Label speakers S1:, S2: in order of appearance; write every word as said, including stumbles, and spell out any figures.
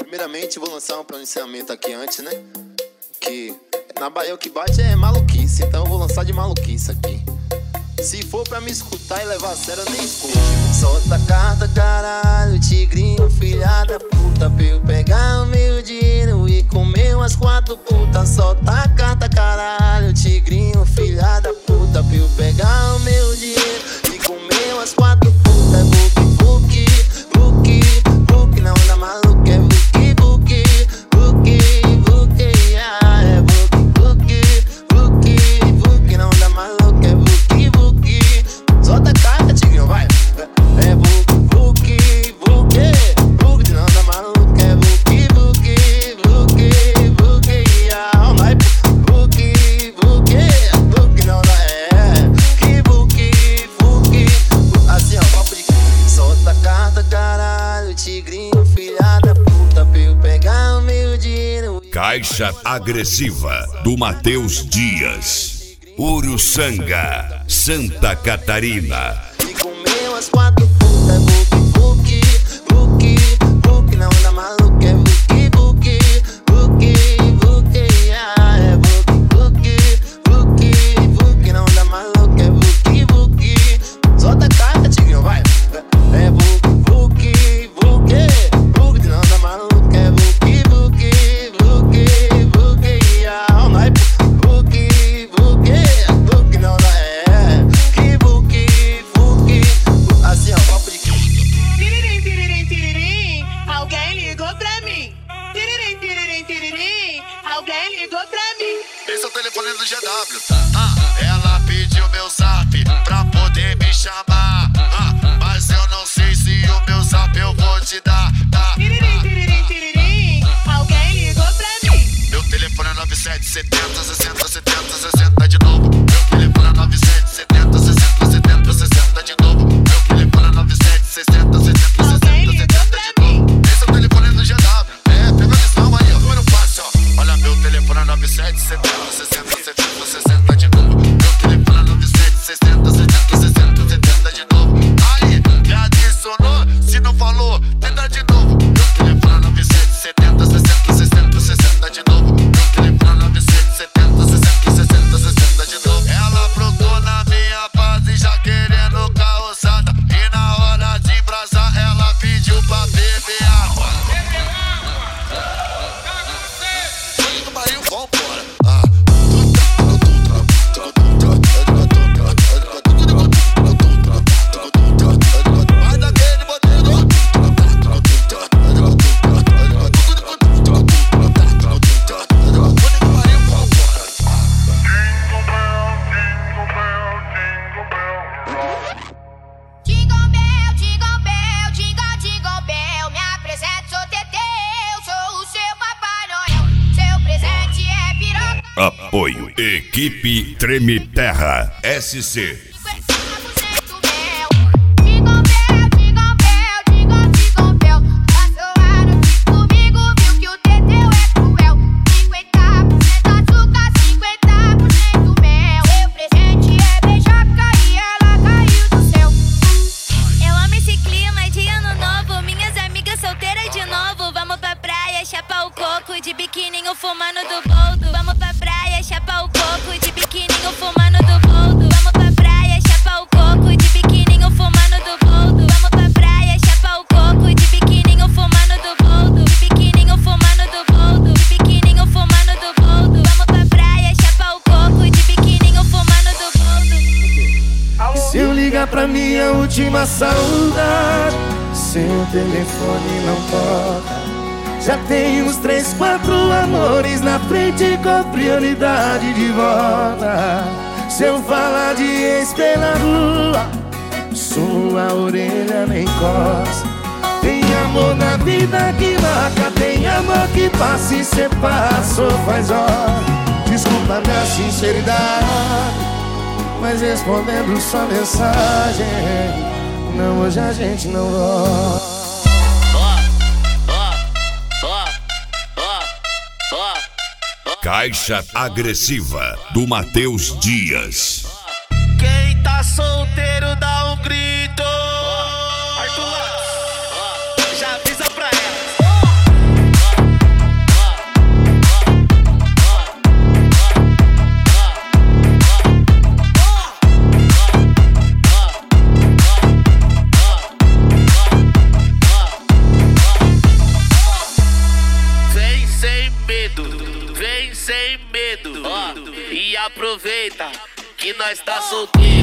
S1: Primeiramente, vou lançar um pronunciamento aqui antes, né? Que na Bahia o que bate é maluquice, então eu vou lançar de maluquice aqui. Se for pra me escutar e levar a sério, eu nem escuto. Solta a carta, caralho, tigrinho, filha da puta, pra eu pegar o meu dinheiro e comer umas quatro putas. Solta a carta, caralho, tigrinho, filha da puta, pra eu pegar o meu dinheiro e comer umas quatro putas. Buki, buki, buki, buki, não anda maluco, é buki, buki, buki, buki, ah, é buki, buki, buki, buki, não anda maluco, é buki, buki. Solta a carta, tigrinho, vai. É buki, buki, buki, buki, não anda maluco, é buki, buki, buki, buki, ah, vai. Buki, buki, buki, não dá, é que buki, buki. Assim, ó, papo de solta a carta, caralho, tigrinho, filha da puta, pra eu pegar o meu dinheiro.
S2: Caixa Agressiva, do Matheus Dias, Uruçanga, Santa Catarina.
S1: E comer umas quatro putas, buki, buki, buki, buki, não anda maluco, é buki, buki, buki, buki, ah, é buki, buki, buki, buki, não anda maluco, é buki, buki. Solta a carta, tigrinho, vai. É buki, buki, buki, buki, não anda maluco, é buki, buki, buki, buki, ah, vai. Buki, buki, buki, não dá, é que buki, buki. Assim, ó, papo de
S3: Tiririm, tiririm, tiririm, alguém ligou pra mim. Tiririm, tiririm, tiririm, alguém ligou pra mim.
S4: Esse é o telefone do G W. Ah, ela pediu meu zap pra poder me chamar. Ah, mas eu não sei se o meu zap eu vou te dar. Tá?
S3: Tiririm, tiririm, tiririm, alguém ligou pra mim.
S4: Meu telefone é nove sete setenta, sessenta, setenta, sessenta de novo. Meu telefone é nove sete setenta, sessenta, setenta, sessenta de novo. Meu telefone é nove sete sessenta, setenta, sessenta, setenta de novo. Esse é o telefone do G W. É, pega a lição aí, ó. Número fácil, ó. Olha, meu telefone é nove sete setenta, sessenta, setenta, sessenta de novo. Meu telefone é nove sete sessenta, setenta, sessenta, setenta de novo. Aí, me adicionou, se não falou, tenta de novo. Meu telefone é nove sete setenta, sessenta, sessenta, sessenta de novo. Meu telefone é nove sete setenta, sessenta, sessenta, sessenta de novo. Ela brotou na minha base já querendo carroçada. E na hora de brasar ela pediu pra beber água. Olha do barril, vambora. Ah. Vai daquele modelo.
S5: Jingle bell, jingle bell, jingle, jingle bell. Me apresento, sou Teteu, sou o seu Papai Noel. Seu presente é piroca.
S2: Apoio Equipe Treme Terra S C.
S5: Jingle bell, jingle bell, jingle, jingle bell. Passou a noite comigo, viu que o Teteu é cruel. cinquenta por cento açúcar, cinquenta por cento mel. Seu presente é beijoca e ela caiu do céu.
S6: Eu amo esse clima de ano novo. Minhas amigas solteiras de novo. Vamos pra praia, chapar o coco. De biquininho fumando do boldo. Vamos pra praia, chapar o coco. De biquininho fumando do boldo. Vamos pra praia, chapar o coco. De biquininho fumando do boldo. Vamos pra praia, chapar o coco. De biquininho fumando do boldo. De biquininho fumando do boldo. De biquininho fumando do boldo. Vamos pra praia, chapar o coco. De biquininho fumando do boldo.
S7: Se eu ligar pra minha última saudade, seu telefone não toca. Já tem uns três, quatro amores na frente com prioridade de volta. Se eu falar de ex pela rua, sua orelha nem coça. Tem amor na vida que marca, tem amor que passa e cê passou faz hora. Desculpa minha sinceridade, mas respondendo sua mensagem, não, hoje a gente não volta.
S2: Caixa Agressiva, do Matheus Dias.
S4: Quem tá solteiro dá um grito. Arthur, já avisa pra ela.
S8: aproveita que nós tá solteiro.